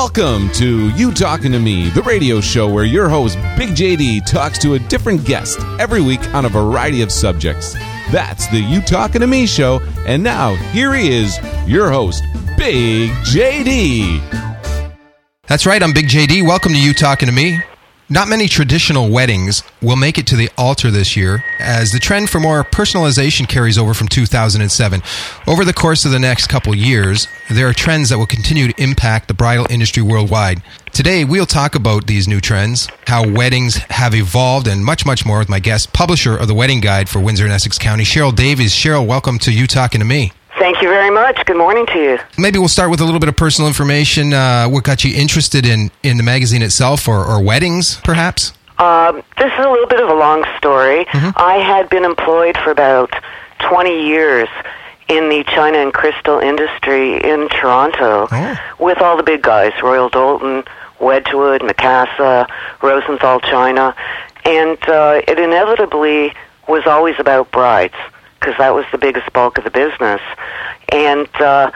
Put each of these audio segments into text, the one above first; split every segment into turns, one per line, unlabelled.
Welcome to You Talking to Me, the radio show where your host, Big JD, talks to a different guest every week on a variety of subjects. That's the You Talking to Me show, and now here he is, your host, Big JD.
That's right, I'm Big JD. Welcome to You Talking to Me. Not many traditional weddings will make it to the altar this year, as the trend for more personalization carries over from 2007. Over the course of the next couple years, there are trends that will continue to impact the bridal industry worldwide. Today, we'll talk about these new trends, how weddings have evolved, and much, much more with my guest, publisher of the Wedding Guide for Windsor and Essex County, Cheryl Davies. Cheryl, welcome to You Talking to Me.
Thank you very much. Good morning to you.
Maybe we'll start with a little bit of personal information. What got you interested in the magazine itself, or weddings, perhaps?
This is a little bit of a long story. I had been employed for about 20 years in the China and crystal industry in Toronto with all the big guys, Royal Doulton, Wedgwood, Mikasa, Rosenthal China, and it inevitably was always about brides, because that was the biggest bulk of the business. And about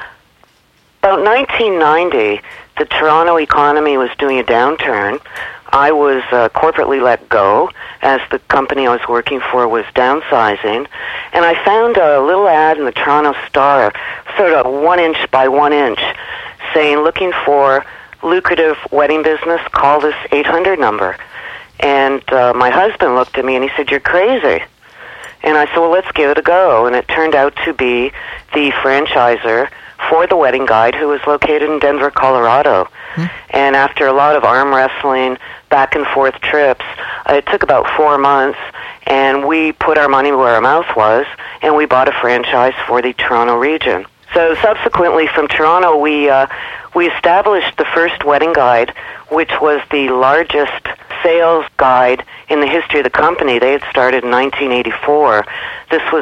1990, the Toronto economy was doing a downturn. I was corporately let go as the company I was working for was downsizing. And I found a little ad in the Toronto Star, sort of 1 inch by 1 inch, saying, looking for lucrative wedding business, call this 800 number. And my husband looked at me and he said, "You're crazy." And I said, well, let's give it a go. And it turned out to be the franchisor for the Wedding Guide, who was located in Denver, Colorado. And after a lot of arm wrestling, back and forth trips, it took about 4 months, and we put our money where our mouth was, and we bought a franchise for the Toronto region. So subsequently from Toronto, we established the first Wedding Guide, which was the largest sales guide in the history of the company. They had started in 1984. This was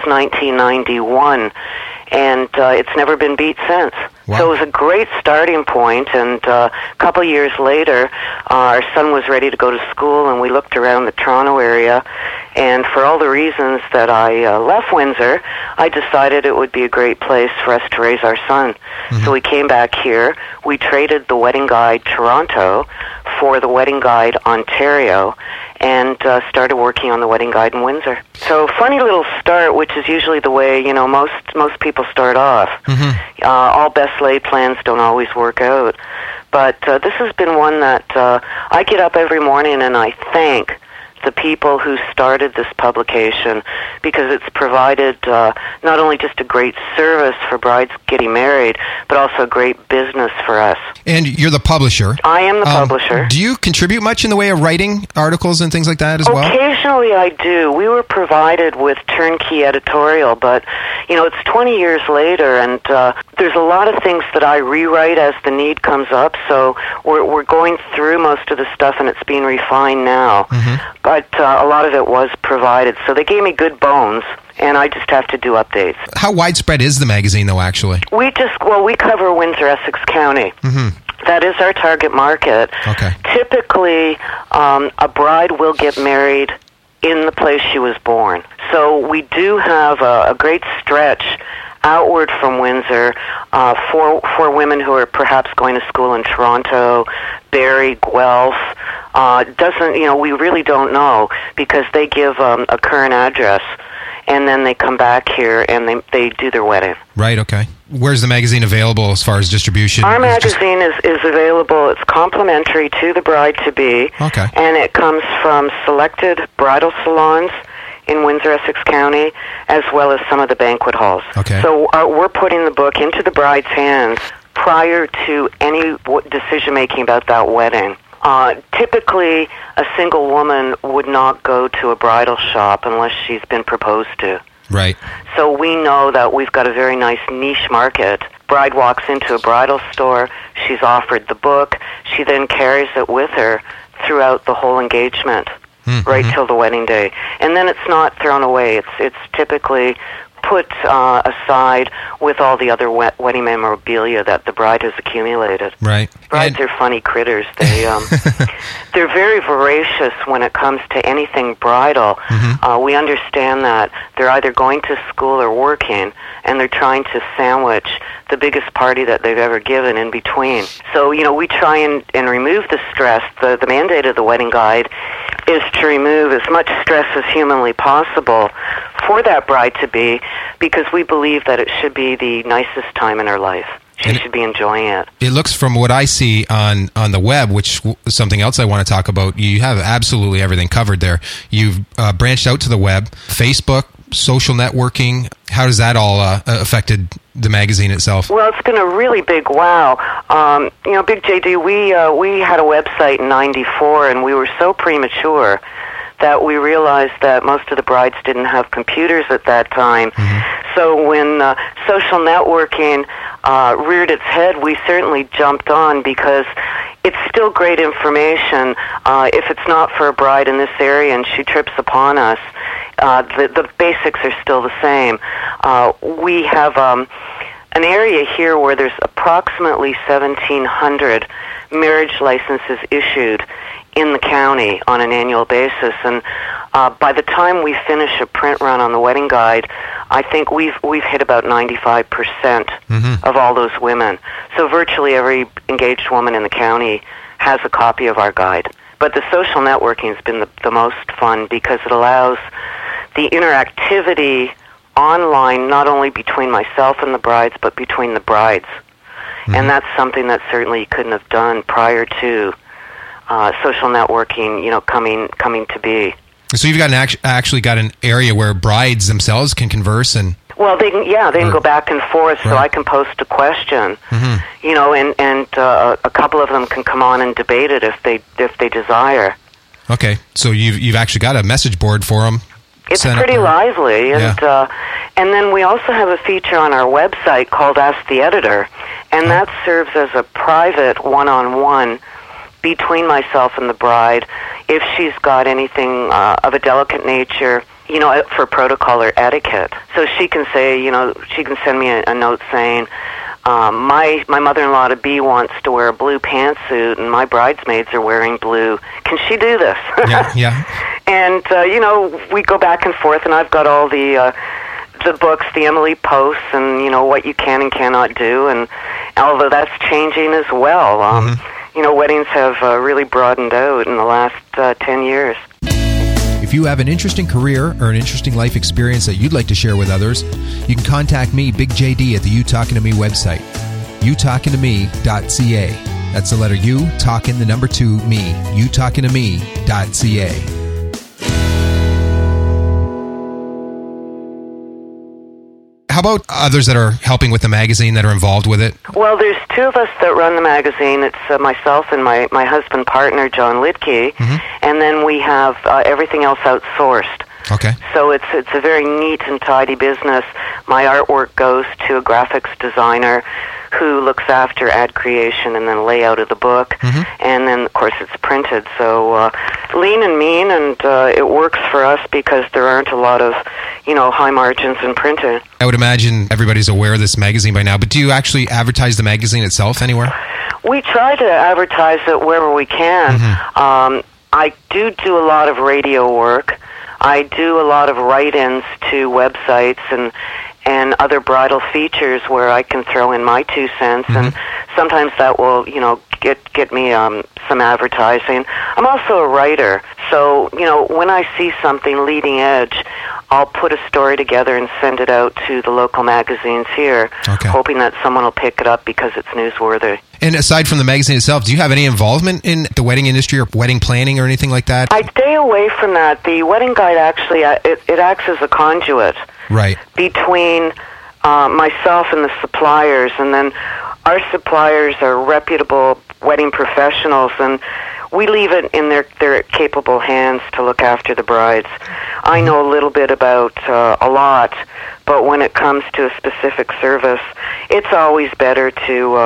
1991, and it's never been beat since. Wow. So it was a great starting point, and a couple of years later, our son was ready to go to school, and we looked around the Toronto area, and for all the reasons that I left Windsor, I decided it would be a great place for us to raise our son. So we came back here. We traded the Wedding Guide Toronto for the Wedding Guide Ontario, and started working on the Wedding Guide in Windsor. So funny little start, which is usually the way, you know, most people start off. All best laid plans don't always work out. But this has been one that I get up every morning and I thank the people who started this publication, because it's provided not only just a great service for brides getting married, but also a great business for us.
And you're the publisher.
I am the publisher.
Do you contribute much in the way of writing articles and things like that as well?
Occasionally I do. We were provided with turnkey editorial, but, you know, it's 20 years later, and there's a lot of things that I rewrite as the need comes up, so we're going through most of the stuff, and it's being refined now. But a lot of it was provided. So they gave me good bones, and I just have to do updates. How
widespread is the magazine, though, actually?
We cover Windsor, Essex County. That is our target market.
Okay.
Typically, a bride will get married in the place she was born. So we do have a great stretch outward from Windsor for women who are perhaps going to school in Toronto, Barrie, Guelph. We really don't know, because they give a current address, and then they come back here and they do their wedding.
Right, okay. Where's the magazine available as far as distribution?
Our magazine is available. It's complimentary to the bride-to-be.
Okay.
And it comes from selected bridal salons in Windsor, Essex County, as well as some of the banquet halls.
Okay.
So we're putting the book into the bride's hands prior to any decision-making about that wedding. Typically, a single woman would not go to a bridal shop unless she's been proposed to.
Right.
So we know that we've got a very nice niche market. Bride walks into a bridal store, she's offered the book, she then carries it with her throughout the whole engagement, right till the wedding day. And then it's not thrown away. It's typically put aside with all the other wedding memorabilia that the bride has accumulated.
Right.
Brides are funny critters. They they're very voracious when it comes to anything bridal. We understand that they're either going to school or working, and they're trying to sandwich the biggest party that they've ever given in between. So, we try and remove the stress. The mandate of the wedding guide is to remove as much stress as humanly possible for that bride-to-be, because we believe that it should be the nicest time in her life. She should be enjoying it.
It looks, from what I see on the web, which is something else I want to talk about, you have absolutely everything covered there. You've branched out to the web, Facebook, social networking. How does that all affected the magazine itself?
Well, it's been a really big wow. Big JD, we had a website in '94, and we were so premature that we realized that most of the brides didn't have computers at that time. So when social networking reared its head, we certainly jumped on, because it's still great information. If it's not for a bride in this area and she trips upon us, the basics are still the same. We have an area here where there's approximately 1,700 marriage licenses issued in the county on an annual basis, and by the time we finish a print run on the wedding guide, I think we've hit about 95% of all those women. So virtually every engaged woman in the county has a copy of our guide. But the social networking has been the most fun, because it allows the interactivity online, not only between myself and the brides, but between the brides. And that's something that certainly you couldn't have done prior to social networking, coming to be.
So you've got actually got an area where brides themselves can converse and.
Well, they can go back and forth. So I can post a question, and a couple of them can come on and debate it if they desire.
Okay, so you've actually got a message board for them.
It's pretty lively, and then we also have a feature on our website called Ask the Editor, and that serves as a private one-on-one between myself and the bride if she's got anything of a delicate nature, for protocol or etiquette. So she can say, she can send me a note saying, my mother-in-law to be wants to wear a blue pantsuit, and my bridesmaids are wearing blue. Can she do this?
Yeah.
And we go back and forth, and I've got all the books, the Emily posts, and what you can and cannot do. And although that's changing as well, weddings have really broadened out in the last 10 years.
If you have an interesting career or an interesting life experience that you'd like to share with others, you can contact me, Big JD, at the You Talking to Me website, youtalkingtome.ca. That's the letter U, talking the number 2, me, youtalkingtome.ca.
How about others that are helping with the magazine, that are involved with it?
Well, there's two of us that run the magazine. It's myself and my husband partner, John Lidke, and then we have everything else outsourced.
Okay.
So it's a very neat and tidy business. My artwork goes to a graphics designer who looks after ad creation and then layout of the book, and then, of course, it's printed. So lean and mean, and it works for us because there aren't a lot of, high margins in printing.
I would imagine everybody's aware of this magazine by now, but do you actually advertise the magazine itself anywhere?
We try to advertise it wherever we can. I do a lot of radio work. I do a lot of write-ins to websites and other bridal features where I can throw in my 2 cents, and sometimes that will, get me some advertising. I'm also a writer, so, when I see something leading edge, I'll put a story together and send it out to the local magazines here, hoping that someone will pick it up because it's newsworthy.
And aside from the magazine itself, do you have any involvement in the wedding industry or wedding planning or anything like that?
I stay away from that. The wedding guide actually, it acts as a conduit between myself and the suppliers, and then our suppliers are reputable wedding professionals, and we leave it in their capable hands to look after the brides. I know a little bit about a lot, but when it comes to a specific service, it's always better to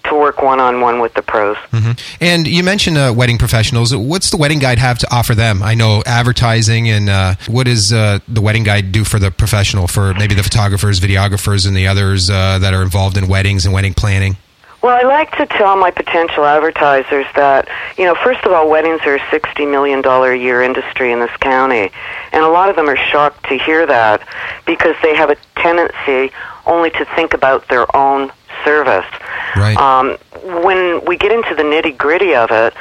work one-on-one with the pros.
Mm-hmm. And you mentioned wedding professionals. What's the Wedding Guide have to offer them? I know advertising, and what does the Wedding Guide do for the professional, for maybe the photographers, videographers, and the others that are involved in weddings and wedding planning?
Well, I like to tell my potential advertisers that, first of all, weddings are a $60 million a year industry in this county, and a lot of them are shocked to hear that because they have a tendency only to think about their own service.
Right.
When we get into the nitty-gritty of it,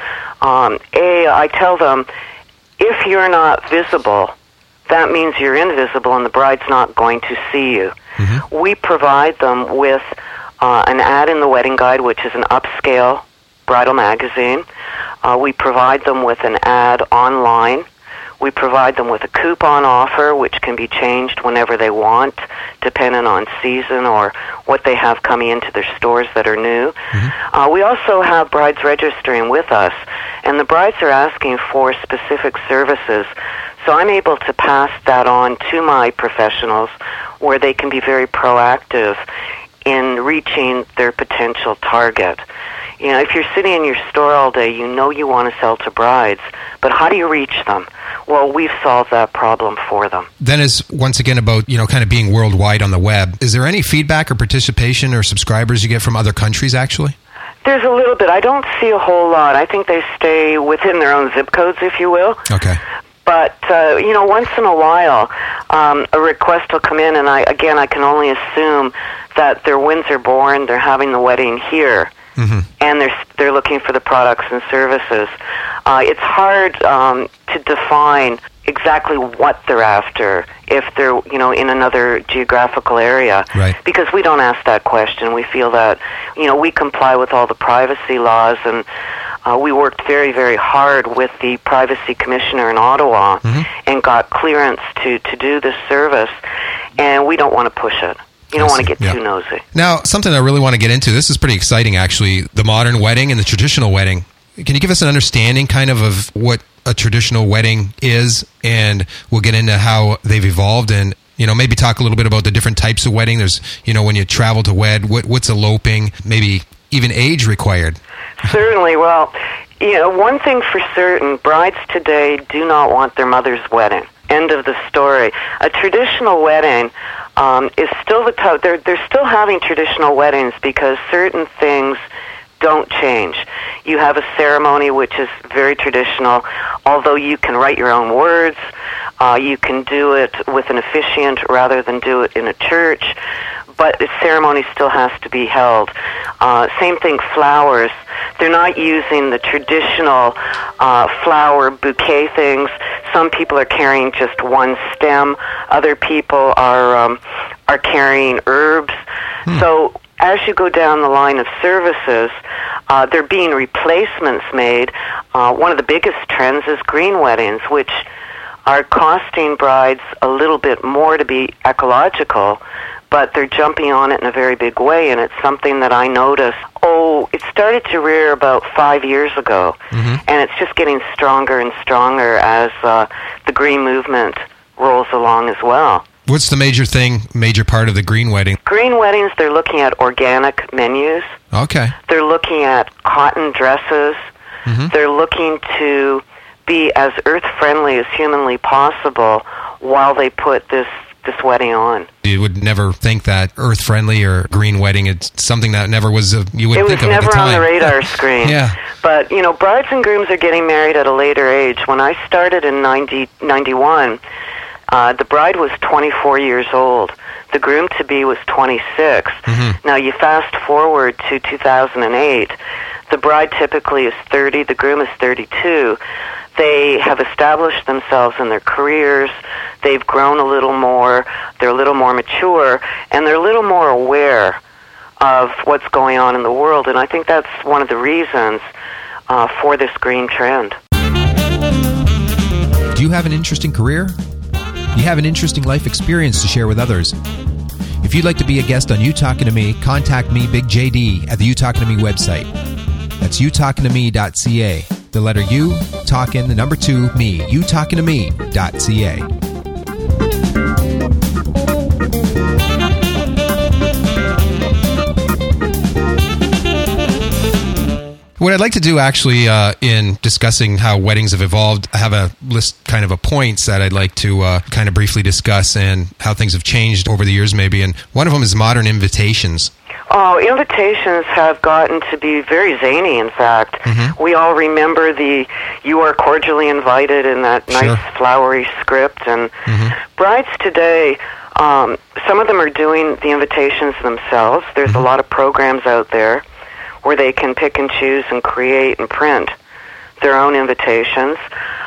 I tell them, if you're not visible, that means you're invisible and the bride's not going to see you. Mm-hmm. We provide them with an ad in the Wedding Guide, which is an upscale bridal magazine. We provide them with an ad online. We provide them with a coupon offer, which can be changed whenever they want, depending on season or what they have coming into their stores that are new. Mm-hmm. We also have brides registering with us, and the brides are asking for specific services. So I'm able to pass that on to my professionals where they can be very proactive in reaching their potential target. If you're sitting in your store all day, you want to sell to brides, but how do you reach them? Well, we've solved that problem for them.
Then is once again about, kind of being worldwide on the web. Is there any feedback or participation or subscribers you get from other countries, actually?
There's a little bit. I don't see a whole lot. I think they stay within their own zip codes, if you will.
Okay.
But, once in a while, a request will come in, and I can only assume that they're Windsor-born, they're having the wedding here, mm-hmm. and they're looking for the products and services. It's hard to define exactly what they're after if they're, in another geographical area.
Right.
Because we don't ask that question. We feel that, we comply with all the privacy laws, and we worked very, very hard with the Privacy Commissioner in Ottawa mm-hmm. and got clearance to do this service, and we don't want to push it. You don't want to get too nosy.
Now, something I really want to get into, this is pretty exciting, actually, the modern wedding and the traditional wedding. Can you give us an understanding kind of what a traditional wedding is, and we'll get into how they've evolved, and maybe talk a little bit about the different types of wedding. There's, when you travel to wed, what's eloping, maybe even age required.
Certainly. Well, one thing for certain, brides today do not want their mother's wedding. End of the story. A traditional wedding is still they're still having traditional weddings because certain things don't change. You have a ceremony which is very traditional, although you can write your own words. You can do it with an officiant rather than do it in a church, but the ceremony still has to be held. Same thing, flowers. They're not using the traditional flower bouquet things. Some people are carrying just one stem. Other people are carrying herbs. So as you go down the line of services, there are being replacements made. One of the biggest trends is green weddings, which are costing brides a little bit more to be ecological, but they're jumping on it in a very big way, and it's something that I noticed. It started to rear about 5 years ago, mm-hmm. and it's just getting stronger and stronger as the green movement rolls along as well.
What's the major part of the green wedding?
Green weddings, they're looking at organic menus.
Okay.
They're looking at cotton dresses. Mm-hmm. They're looking to be as earth-friendly as humanly possible while they put this wedding on.
You would never think that earth-friendly or green wedding, it's something that never was, you would think of at the time. It was never
on the radar screen.
Yeah.
But, brides and grooms are getting married at a later age. When I started in 91, the bride was 24 years old. The groom-to-be was 26. Mm-hmm. Now, you fast forward to 2008. The bride typically is 30. The groom is 32. They have established themselves in their careers. They've grown a little more. They're a little more mature, and they're a little more aware of what's going on in the world. And I think that's one of the reasons for this green trend.
Do you have an interesting career? You have an interesting life experience to share with others? If you'd like to be a guest on You Talking to Me, contact me, Big JD, at the You Talking to Me website. That's youtalkingtome.ca. The letter U, talking, the number 2, me. youtalkingtome.ca.
What I'd like to do actually in discussing how weddings have evolved, I have a list kind of of points that I'd like to kind of briefly discuss and how things have changed over the years maybe. And one of them is modern invitations.
Oh, invitations have gotten to be very zany, in fact. Mm-hmm. We all remember the "you are cordially invited" in that nice flowery script. And brides today, some of them are doing the invitations themselves. There's a lot of programs out there where they can pick and choose and create and print their own invitations.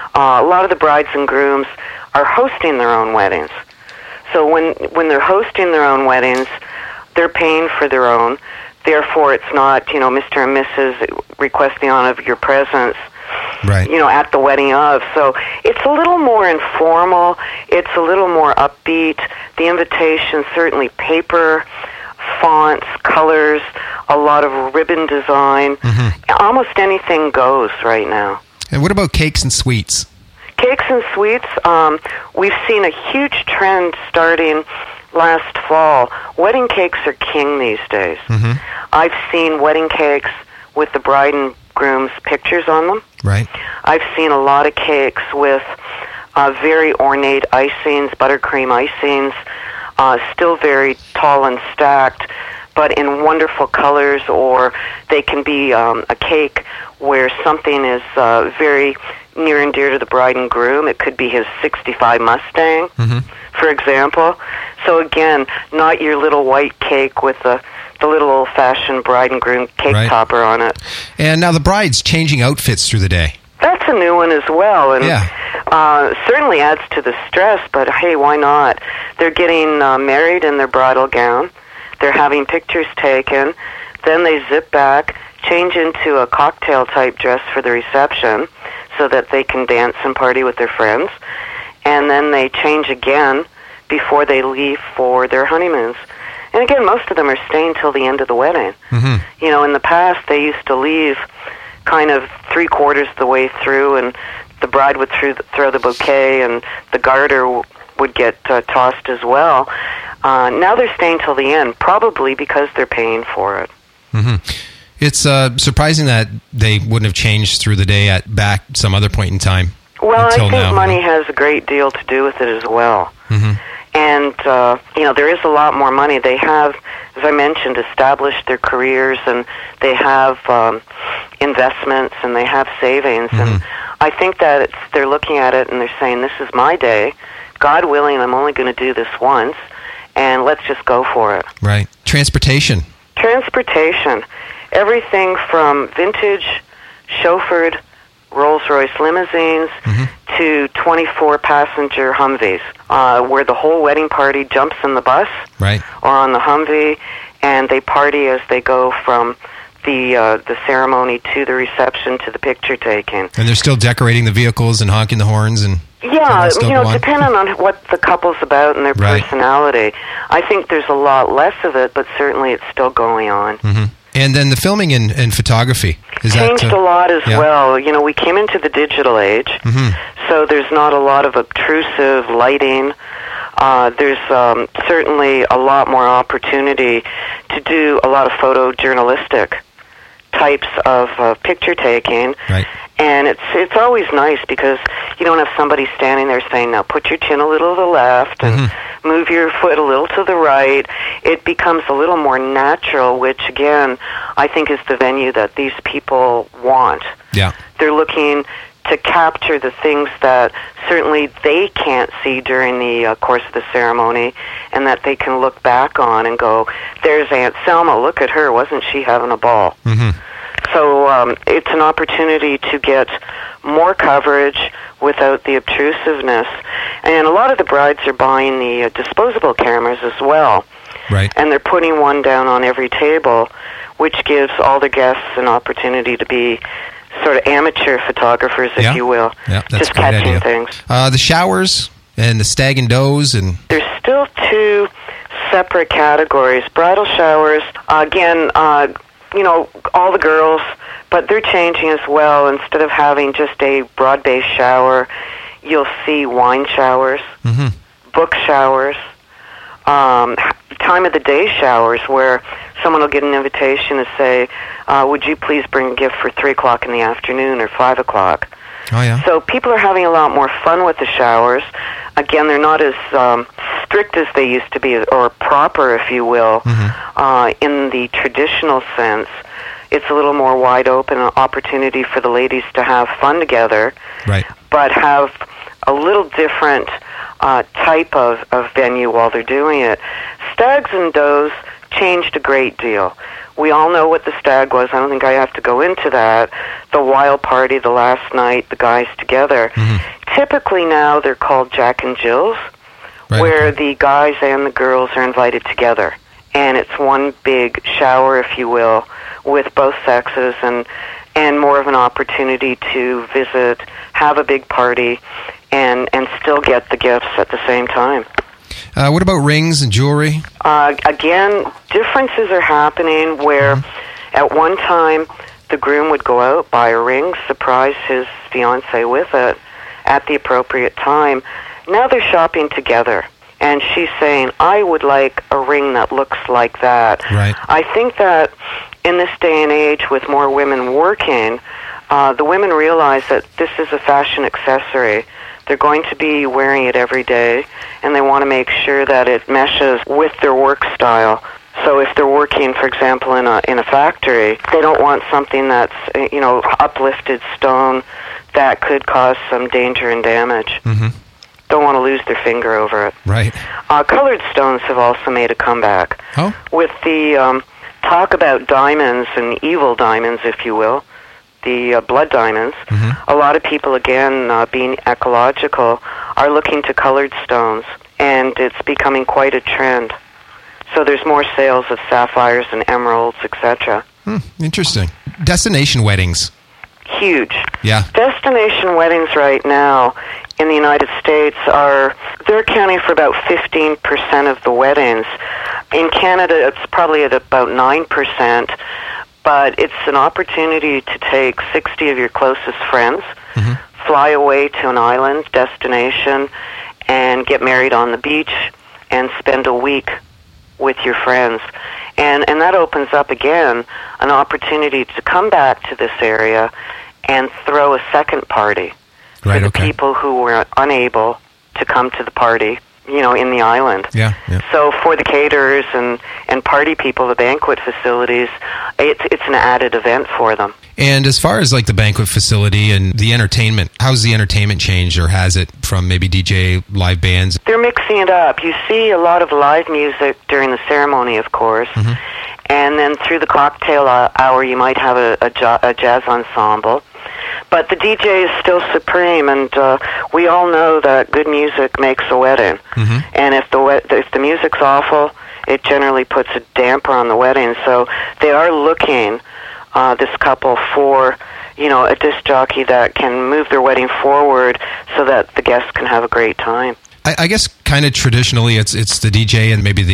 A lot of the brides and grooms are hosting their own weddings. So when they're hosting their own weddings, they're paying for their own. Therefore, it's not, Mr. and Mrs. request the honor of your presence,
right,
at the wedding of. So it's a little more informal. It's a little more upbeat. The invitation, certainly paper, fonts, colors, a lot of ribbon design. Almost anything goes right now.
And what about cakes and sweets?
Cakes and sweets, we've seen a huge trend starting last fall. Wedding cakes are king these days. I've seen wedding cakes with the bride and groom's pictures on them.
Right.
I've seen a lot of cakes with very ornate icings, buttercream icings, still very tall and stacked, but in wonderful colors, or they can be a cake where something is very near and dear to the bride and groom. It could be his 65 Mustang, for example. So again, not your little white cake with the little old-fashioned bride and groom cake topper on it.
And now the bride's changing outfits through the day.
That's a new one as well, and certainly adds to the stress, but hey, why not? They're getting married in their bridal gown. They're having pictures taken. Then they zip back, change into a cocktail-type dress for the reception so that they can dance and party with their friends. And then they change again before they leave for their honeymoons. And again, most of them are staying till the end of the wedding. In the past, they used to leave kind of three-quarters the way through, and the bride would throw the bouquet, and the garter would get tossed as well. Now they're staying till the end, probably because they're paying for it.
It's surprising that they wouldn't have changed through the day at back some other point in time.
Well, I think money has a great deal to do with it as well. And, there is a lot more money. They have, as I mentioned, established their careers, and they have investments, and they have savings. And I think that they're looking at it and they're saying, this is my day. God willing, I'm only going to do this once, and let's just go for it.
Right. Transportation.
Everything from vintage, chauffeured Rolls-Royce limousines to 24-passenger Humvees, where the whole wedding party jumps in the bus or on the Humvee, and they party as they go from the ceremony to the reception to the picture taking.
And they're still decorating the vehicles and honking the horns and...
Yeah, depending on what the couple's about and their personality. I think there's a lot less of it, but certainly it's still going on.
And then the filming and photography.
Changed a lot as well. We came into the digital age, so there's not a lot of obtrusive lighting. There's certainly a lot more opportunity to do a lot of photojournalistic types of picture taking. And it's always nice because you don't have somebody standing there saying, now put your chin a little to the left and move your foot a little to the right. It becomes a little more natural, which, again, I think is the venue that these people want. They're looking to capture the things that certainly they can't see during the course of the ceremony, and that they can look back on and go, there's Aunt Selma, look at her, wasn't she having a ball? So it's an opportunity to get more coverage without the obtrusiveness. And a lot of the brides are buying the disposable cameras as well. And they're putting one down on every table, which gives all the guests an opportunity to be sort of amateur photographers, if you will, just catching things.
The showers and the stag and does, and
there's still two separate categories. Bridal showers, again, all the girls, but they're changing as well. Instead of having just a broad-based shower, you'll see wine showers, book showers, time of the day showers where someone will get an invitation to say, would you please bring a gift for 3 o'clock in the afternoon or 5 o'clock?
Oh, yeah.
So people are having a lot more fun with the showers. Again, they're not as strict as they used to be, or proper, if you will, in the traditional sense. It's a little more wide open, an opportunity for the ladies to have fun together,
Right.
but have a little different type of venue while they're doing it. Stags and does changed a great deal. We all know what the stag was. I don't think I have to go into that. The wild party, the last night, the guys together. Typically now they're called Jack and Jills,
Right,
where
okay.
the guys and the girls are invited together. And it's one big shower, if you will, with both sexes, and more of an opportunity to visit, have a big party, and still get the gifts at the same time.
What about rings and jewelry?
Again, differences are happening where at one time the groom would go out, buy a ring, surprise his fiancée with it at the appropriate time. Now they're shopping together, and she's saying, I would like a ring that looks like that.
Right.
I think that in this day and age with more women working, the women realize that this is a fashion accessory. They're going to be wearing it every day, and they want to make sure that it meshes with their work style. So if they're working, for example, in a factory, they don't want something that's, uplifted stone that could cause some danger and damage. Don't want to lose their finger over it.
Right.
Colored stones have also made a comeback.
Oh.
With the talk about diamonds and evil diamonds, if you will, the blood diamonds, a lot of people, again, being ecological, are looking to colored stones, and it's becoming quite a trend. So there's more sales of sapphires and emeralds, etc.
Interesting. Destination weddings.
Huge.
Yeah.
Destination weddings right now in the United States they're accounting for about 15% of the weddings. In Canada, it's probably at about 9%. But it's an opportunity to take 60 of your closest friends, fly away to an island destination, and get married on the beach and spend a week with your friends. And that opens up, again, an opportunity to come back to this area and throw a second party for the people who were unable to come to the party, in the island.
Yeah.
So for the caterers and party people, the banquet facilities, it's an added event for them.
And as far as like the banquet facility and the entertainment, how's the entertainment changed, or has it, from maybe DJ, live bands?
They're mixing it up. You see a lot of live music during the ceremony, of course, and then through the cocktail hour you might have a jazz ensemble. But the DJ is still supreme, and we all know that good music makes a wedding. And if the music's awful, it generally puts a damper on the wedding. So they are looking, this couple, for a disc jockey that can move their wedding forward so that the guests can have a great time.
I guess kind of traditionally it's the DJ and maybe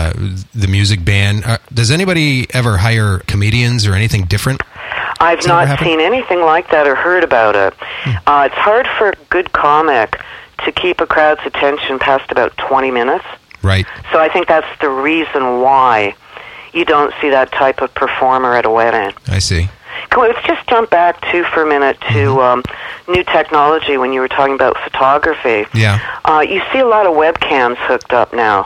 the music band. Does anybody ever hire comedians or anything different?
I've not seen anything like that or heard about it. It's hard for a good comic to keep a crowd's attention past about 20 minutes.
Right.
So I think that's the reason why you don't see that type of performer at a wedding.
I see.
Let's just jump back, for a minute to new technology when you were talking about photography.
Yeah.
You see a lot of webcams hooked up now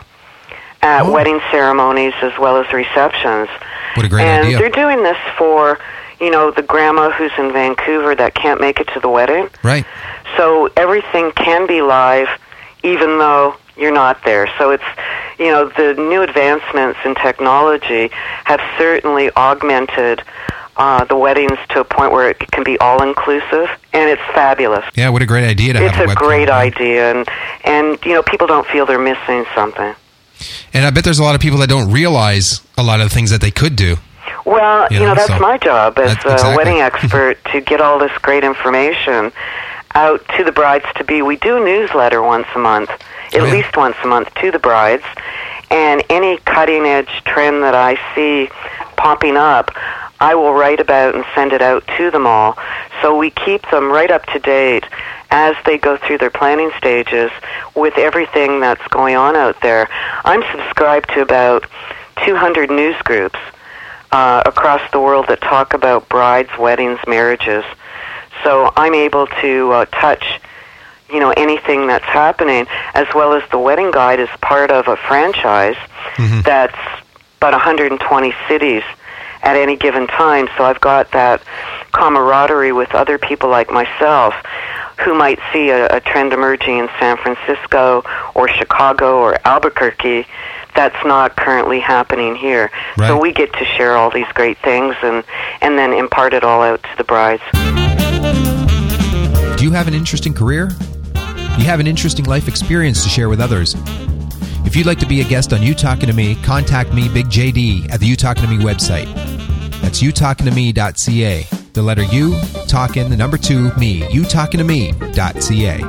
at wedding ceremonies as well as receptions.
What a great idea.
And they're doing this for, the grandma who's in Vancouver that can't make it to the wedding.
Right.
So everything can be live even though you're not there. So it's, the new advancements in technology have certainly augmented the weddings to a point where it can be all-inclusive, and it's fabulous.
Yeah, what a great idea to have a webcam.
It's a great idea, and people don't feel they're missing something.
And I bet there's a lot of people that don't realize a lot of the things that they could do.
Well, that's my job as a wedding expert, to get all this great information out to the brides-to-be. We do a newsletter once a month, at least once a month, to the brides, and any cutting-edge trend that I see popping up, I will write about and send it out to them all. So we keep them right up to date as they go through their planning stages with everything that's going on out there. I'm subscribed to about 200 news groups across the world that talk about brides, weddings, marriages. So I'm able to touch, anything that's happening, as well as the Wedding Guide is part of a franchise that's about 120 cities at any given time. So I've got that camaraderie with other people like myself who might see a trend emerging in San Francisco or Chicago or Albuquerque that's not currently happening here.
Right.
So we get to share all these great things and then impart it all out to the brides.
Do you have an interesting career? You have an interesting life experience to share with others? If you'd like to be a guest on You Talking to Me, contact me, Big JD, at the You Talking to Me website. That's youtalkingtome.ca. The letter U, talking, the number 2, me. youtalkingtome.ca.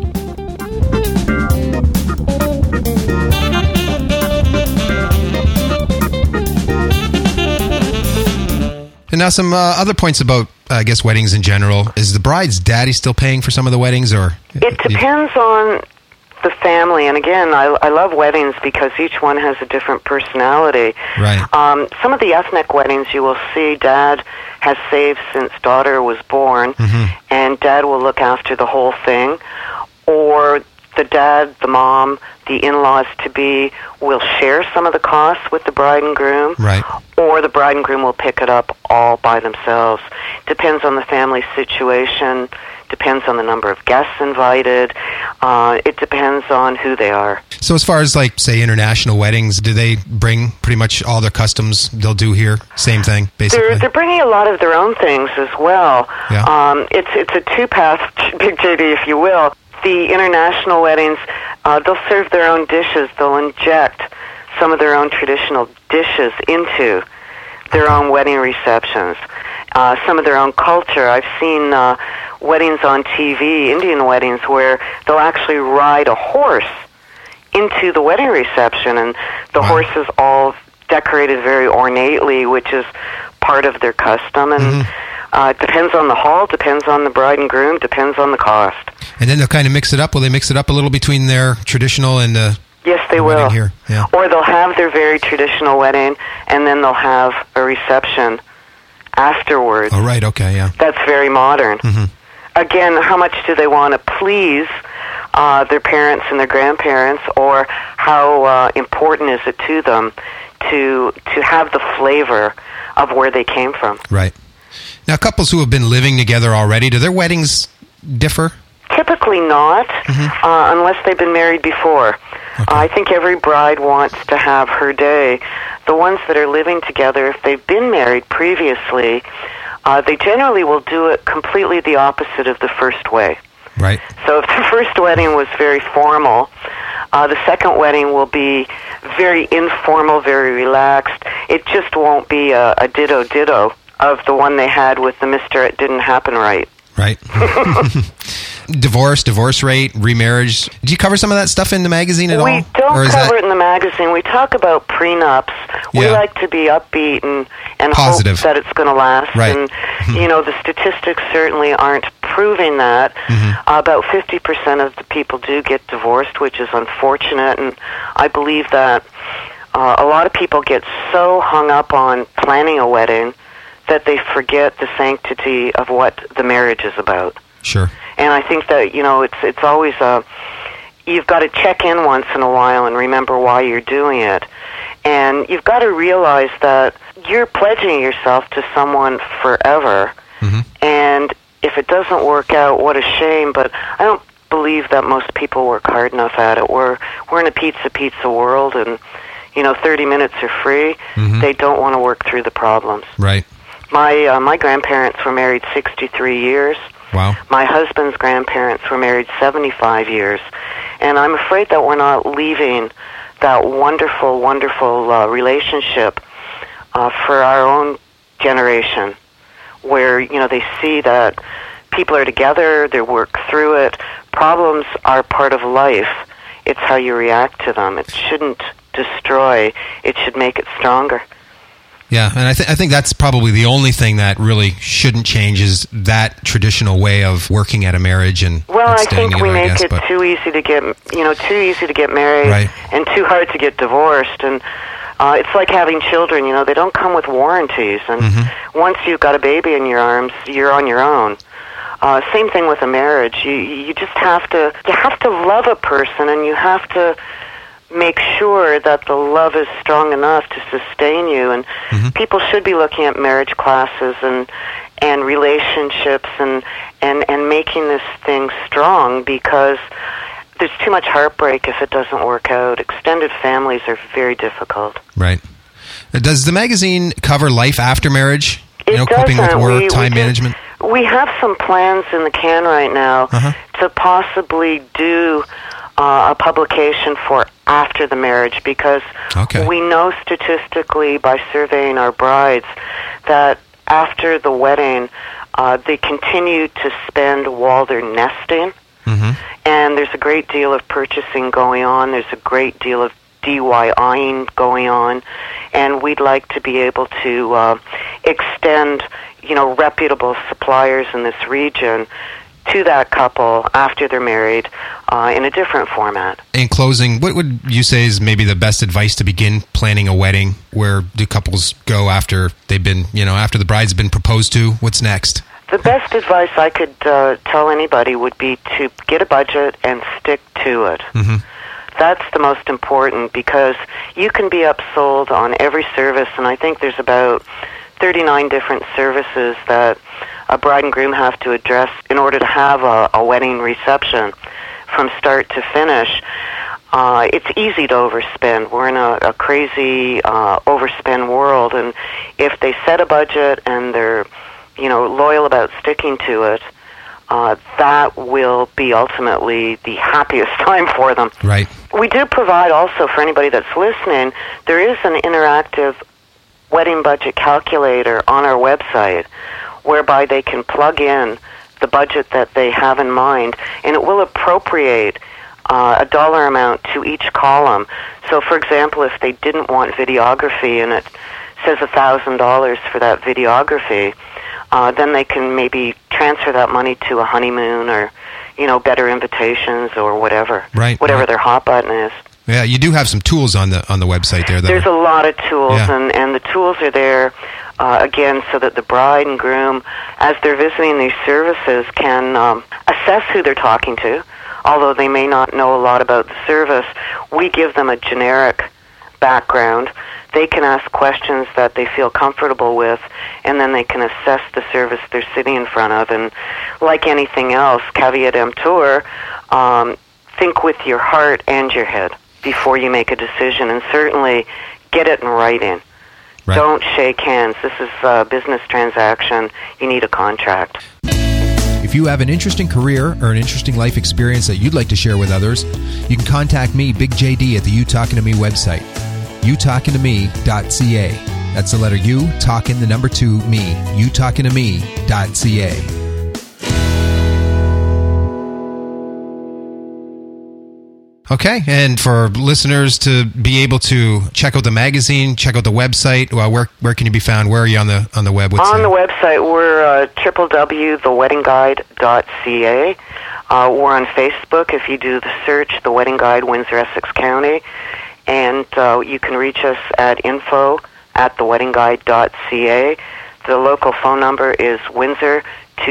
And now some other points about, weddings in general. Is the bride's daddy still paying for some of the weddings, or?
It depends on the family, and again, I love weddings because each one has a different personality.
Right.
Some of the ethnic weddings you will see dad has saved since daughter was born, and dad will look after the whole thing, or the dad, the mom, the in-laws to be will share some of the costs with the bride and groom,
right,
or the bride and groom will pick it up all by themselves. Depends on the family situation. Depends on the number of guests invited. It depends on who they are.
So as far as, say, international weddings, do they bring pretty much all their customs they'll do here? Same thing, basically?
They're bringing a lot of their own things as well.
Yeah.
It's a two-path, Big JD, if you will. The international weddings, they'll serve their own dishes. They'll inject some of their own traditional dishes into their own wedding receptions. Some of their own culture. I've seen weddings on TV, Indian weddings, where they'll actually ride a horse into the wedding reception, and the horse is all decorated very ornately, which is part of their custom. And it depends on the hall, depends on the bride and groom, depends on the cost.
And then they'll kind of mix it up. Will they mix it up a little between their traditional and the
Yes, they will.
wedding here? Yeah.
Or they'll have their very traditional wedding, and then they'll have a reception afterwards.
Oh, right. Okay, yeah.
That's very modern. Again, how much do they want to please their parents and their grandparents, or how important is it to them to have the flavor of where they came from?
Right. Now, couples who have been living together already, do their weddings differ?
Typically not, unless they've been married before.
Okay.
I think every bride wants to have her day. The ones that are living together, if they've been married previously, they generally will do it completely the opposite of the first way.
Right.
So if the first wedding was very formal, the second wedding will be very informal, very relaxed. It just won't be a ditto of the one they had with the Mr. It Didn't Happen Right.
Right. Divorce rate, remarriage. Do you cover some of that stuff in the magazine at all?
We don't cover it in the magazine. We talk about prenups. We
Yeah.
like to be upbeat and
Positive.
hope that it's going to last.
Right.
And, the statistics certainly aren't proving that. About 50% of the people do get divorced, which is unfortunate. And I believe that a lot of people get so hung up on planning a wedding that they forget the sanctity of what the marriage is about.
Sure.
And I think that, it's always you've got to check in once in a while and remember why you're doing it. And you've got to realize that you're pledging yourself to someone forever. And if it doesn't work out, what a shame. But I don't believe that most people work hard enough at it. We're in a pizza world, and, 30 minutes are free. They don't want to work through the problems.
Right.
My grandparents were married 63 years.
Wow.
My husband's grandparents were married 75 years. And I'm afraid that we're not leaving that wonderful, wonderful relationship for our own generation, where, they see that people are together, they work through it. Problems are part of life. It's how you react to them. It shouldn't destroy. It should make it stronger.
Yeah, and I think that's probably the only thing that really shouldn't change is that traditional way of working at a marriage and
well,
and
I
staying
think we
together,
make it too easy to get married,
Right.
and too hard to get divorced, and it's like having children. They don't come with warranties, and once you've got a baby in your arms, you're on your own. Same thing with a marriage. You just have to love a person, and you have to make sure that the love is strong enough to sustain you. And people should be looking at marriage classes and relationships and making this thing strong, because there's too much heartbreak if it doesn't work out. Extended families are very difficult.
Right. Does the magazine cover life after marriage?
It
coping with
doesn't.
work, time management?
We have some plans in the can right now to possibly do a publication for after the marriage, because we know statistically by surveying our brides that after the wedding they continue to spend while they're nesting, and there's a great deal of purchasing going on. There's a great deal of DIYing going on, and we'd like to be able to extend reputable suppliers in this region to that couple after they're married in a different format.
In closing, what would you say is maybe the best advice to begin planning a wedding? Where do couples go after they've been, after the bride's been proposed to? What's next?
The best advice I could tell anybody would be to get a budget and stick to it. That's the most important, because you can be upsold on every service, and I think there's about 39 different services that a bride and groom have to address in order to have a wedding reception from start to finish. It's easy to overspend. We're in a crazy overspend world, and if they set a budget and they're loyal about sticking to it, that will be ultimately the happiest time for them.
Right.
We do provide also, for anybody that's listening, there is an interactive wedding budget calculator on our website whereby they can plug in the budget that they have in mind, and it will appropriate a dollar amount to each column. So, for example, if they didn't want videography and it says $1,000 for that videography, then they can maybe transfer that money to a honeymoon or, better invitations or whatever.
Right.
Whatever their hot button is.
Yeah, you do have some tools on the website there.
There's a lot of tools, and the tools are there, again, so that the bride and groom, as they're visiting these services, can assess who they're talking to. Although they may not know a lot about the service, we give them a generic background. They can ask questions that they feel comfortable with, and then they can assess the service they're sitting in front of. And like anything else, caveat emptor, think with your heart and your head before you make a decision, and certainly get it in writing.
Right.
Don't shake hands. This is a business transaction. You need a contract.
If you have an interesting career or an interesting life experience that you'd like to share with others, you can contact me, Big JD, at the You Talking to Me website, youtalkingtome.ca. That's the letter U, talking, the number 2, me, youtalkingtome.ca.
Okay, and for listeners to be able to check out the magazine, check out the website, where can you be found? Where are you on the web?
On the website, we're www.theweddingguide.ca. We're on Facebook. If you do the search, The Wedding Guide, Windsor, Essex County. And you can reach us at info@theweddingguide.ca. The local phone number is Windsor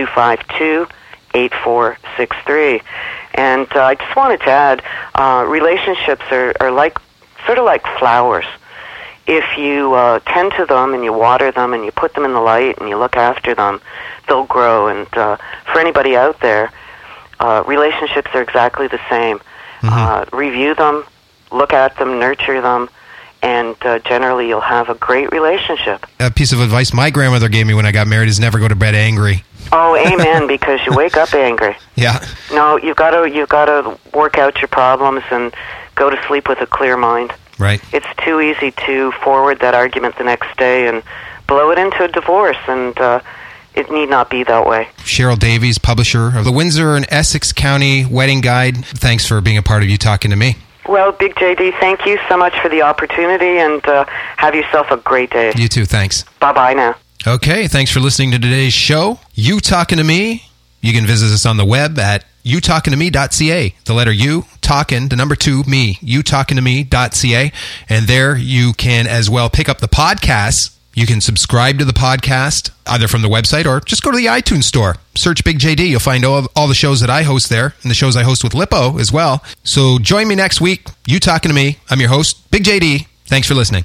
252-8463. And I just wanted to add, relationships are sort of like flowers. If you tend to them and you water them and you put them in the light and you look after them, they'll grow. And for anybody out there, relationships are exactly the same. Review them, look at them, nurture them, and generally you'll have a great relationship.
A piece of advice my grandmother gave me when I got married is never go to bed angry.
Oh, amen, because you wake up angry.
Yeah.
No, you've got to work out your problems and go to sleep with a clear mind.
Right.
It's too easy to forward that argument the next day and blow it into a divorce, and it need not be that way.
Cheryl Davies, publisher of the Windsor and Essex County Wedding Guide. Thanks for being a part of You Talking to Me.
Well, Big JD, thank you so much for the opportunity, and have yourself a great day.
You too, thanks.
Bye-bye now.
Okay, thanks for listening to today's show. You Talking to Me. You can visit us on the web at youtalkingtome.ca. The letter U, talking, the number 2, me, youtalkingtome.ca. And there you can as well pick up the podcast. You can subscribe to the podcast either from the website or just go to the iTunes store. Search Big JD. You'll find all the shows that I host there and the shows I host with Lippo as well. So join me next week. You Talking to Me. I'm your host, Big JD. Thanks for listening.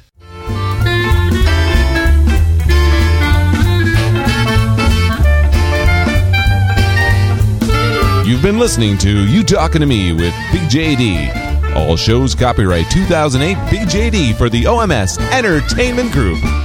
You've been listening to You Talking to Me with Big JD. All shows copyright 2008 Big JD for the OMS Entertainment Group.